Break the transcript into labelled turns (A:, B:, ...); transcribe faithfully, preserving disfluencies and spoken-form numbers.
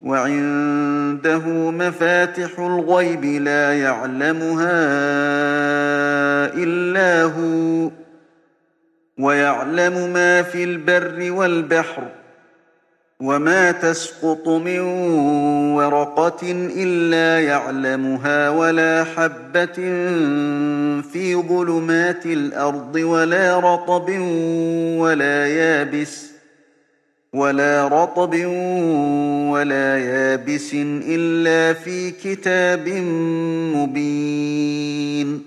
A: وعنده مفاتح الغيب لا يعلمها إلا هو ويعلم ما في البر والبحر وما تسقط من ورقة إلا يعلمها ولا حبة في ظلمات الأرض ولا رطب ولا يابس ولا رطب ولا يابس إلا في كتاب مبين